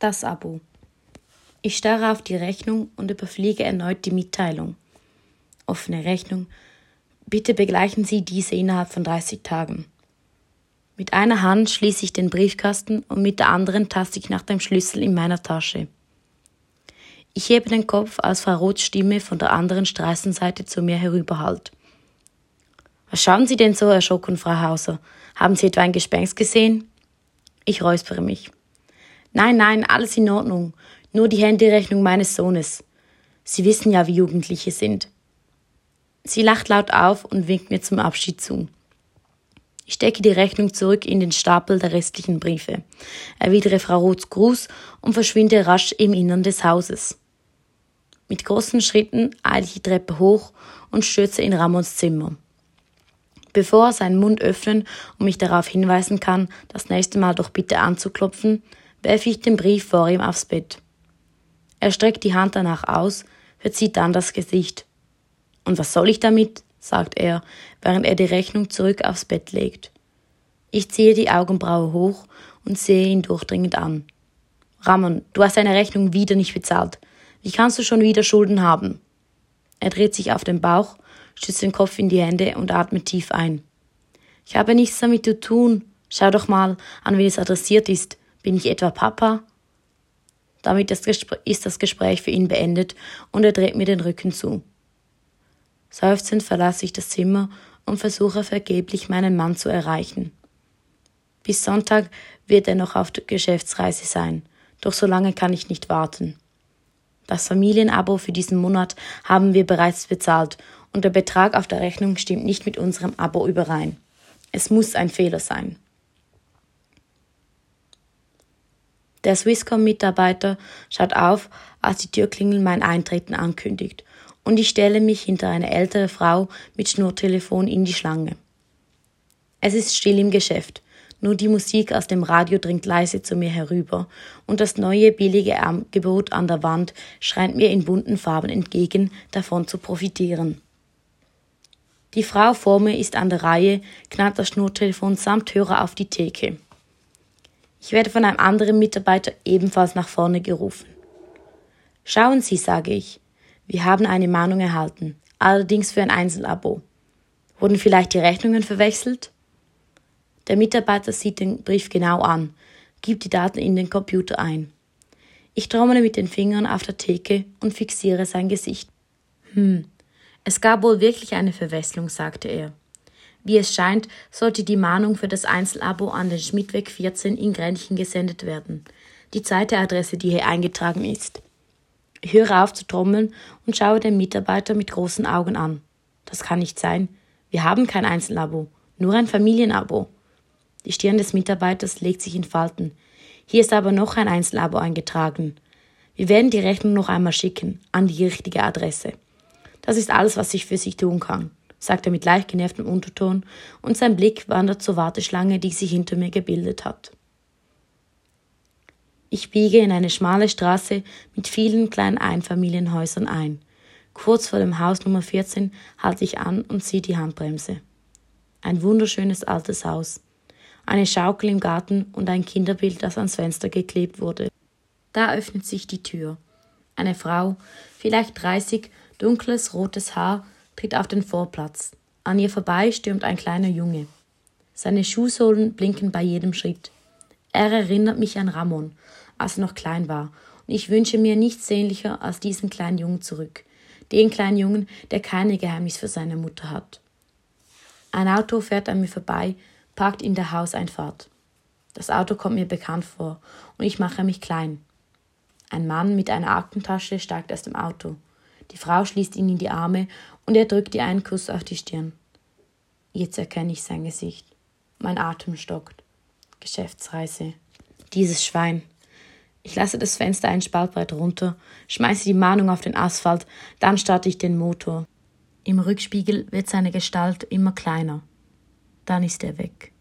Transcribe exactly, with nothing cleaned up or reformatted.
Das Abo. Ich starre auf die Rechnung und überfliege erneut die Mitteilung. Offene Rechnung. Bitte begleichen Sie diese innerhalb von dreißig Tagen. Mit einer Hand schließe ich den Briefkasten und mit der anderen taste ich nach dem Schlüssel in meiner Tasche. Ich hebe den Kopf, als Frau Roths Stimme von der anderen Straßenseite zu mir herüberhallt. Was schauen Sie denn so erschrocken, Frau Hauser? Haben Sie etwa ein Gespenst gesehen? Ich räuspere mich. Nein, nein, alles in Ordnung. Nur die Handyrechnung meines Sohnes. Sie wissen ja, wie Jugendliche sind. Sie lacht laut auf und winkt mir zum Abschied zu. Ich stecke die Rechnung zurück in den Stapel der restlichen Briefe, erwidere Frau Roths Gruß und verschwinde rasch im Innern des Hauses. Mit großen Schritten eile ich die Treppe hoch und stürze in Ramons Zimmer. Bevor er seinen Mund öffnen und mich darauf hinweisen kann, das nächste Mal doch bitte anzuklopfen, werfe ich den Brief vor ihm aufs Bett. Er streckt die Hand danach aus, verzieht dann das Gesicht. »Und was soll ich damit?« sagt er, während er die Rechnung zurück aufs Bett legt. Ich ziehe die Augenbraue hoch und sehe ihn durchdringend an. »Ramon, du hast deine Rechnung wieder nicht bezahlt. Wie kannst du schon wieder Schulden haben?« Er dreht sich auf den Bauch, stützt den Kopf in die Hände und atmet tief ein. »Ich habe nichts damit zu tun. Schau doch mal, an wen es adressiert ist. Bin ich etwa Papa?« Damit ist das Gespräch für ihn beendet und er dreht mir den Rücken zu. Seufzend verlasse ich das Zimmer und versuche vergeblich, meinen Mann zu erreichen. Bis Sonntag wird er noch auf der Geschäftsreise sein, doch so lange kann ich nicht warten. Das Familienabo für diesen Monat haben wir bereits bezahlt und der Betrag auf der Rechnung stimmt nicht mit unserem Abo überein. Es muss ein Fehler sein. Der Swisscom-Mitarbeiter schaut auf, als die Türklingel mein Eintreten ankündigt, und ich stelle mich hinter eine ältere Frau mit Schnurtelefon in die Schlange. Es ist still im Geschäft, nur die Musik aus dem Radio dringt leise zu mir herüber und das neue billige Angebot an der Wand scheint mir in bunten Farben entgegen, davon zu profitieren. Die Frau vor mir ist an der Reihe, knallt das Schnurtelefon samt Hörer auf die Theke. Ich werde von einem anderen Mitarbeiter ebenfalls nach vorne gerufen. »Schauen Sie«, sage ich, »wir haben eine Mahnung erhalten, allerdings für ein Einzelabo. Wurden vielleicht die Rechnungen verwechselt?« Der Mitarbeiter sieht den Brief genau an, gibt die Daten in den Computer ein. Ich trommele mit den Fingern auf der Theke und fixiere sein Gesicht. »Hm, es gab wohl wirklich eine Verwechslung«, sagte er. Wie es scheint, sollte die Mahnung für das Einzelabo an den Schmidtweg vierzehn in Grenchen gesendet werden. Die zweite Adresse, die hier eingetragen ist. Ich höre auf zu trommeln und schaue den Mitarbeiter mit großen Augen an. Das kann nicht sein. Wir haben kein Einzelabo, nur ein Familienabo. Die Stirn des Mitarbeiters legt sich in Falten. Hier ist aber noch ein Einzelabo eingetragen. Wir werden die Rechnung noch einmal schicken, an die richtige Adresse. Das ist alles, was ich für Sie tun kann, sagt er mit leicht genervtem Unterton, und sein Blick wandert zur Warteschlange, die sich hinter mir gebildet hat. Ich biege in eine schmale Straße mit vielen kleinen Einfamilienhäusern ein. Kurz vor dem Haus Nummer vierzehn halte ich an und ziehe die Handbremse. Ein wunderschönes altes Haus. Eine Schaukel im Garten und ein Kinderbild, das ans Fenster geklebt wurde. Da öffnet sich die Tür. Eine Frau, vielleicht dreißig, dunkles, rotes Haar, tritt auf den Vorplatz. An ihr vorbei stürmt ein kleiner Junge. Seine Schuhsohlen blinken bei jedem Schritt. Er erinnert mich an Ramon, als er noch klein war, und ich wünsche mir nichts sehnlicher als diesen kleinen Jungen zurück. Den kleinen Jungen, der keine Geheimnis für seine Mutter hat. Ein Auto fährt an mir vorbei, parkt in der Hauseinfahrt. Das Auto kommt mir bekannt vor, und ich mache mich klein. Ein Mann mit einer Aktentasche steigt aus dem Auto. Die Frau schließt ihn in die Arme und er drückt ihr einen Kuss auf die Stirn. Jetzt erkenne ich sein Gesicht. Mein Atem stockt. Geschäftsreise. Dieses Schwein. Ich lasse das Fenster einen Spalt breit runter, schmeiße die Mahnung auf den Asphalt, dann starte ich den Motor. Im Rückspiegel wird seine Gestalt immer kleiner. Dann ist er weg.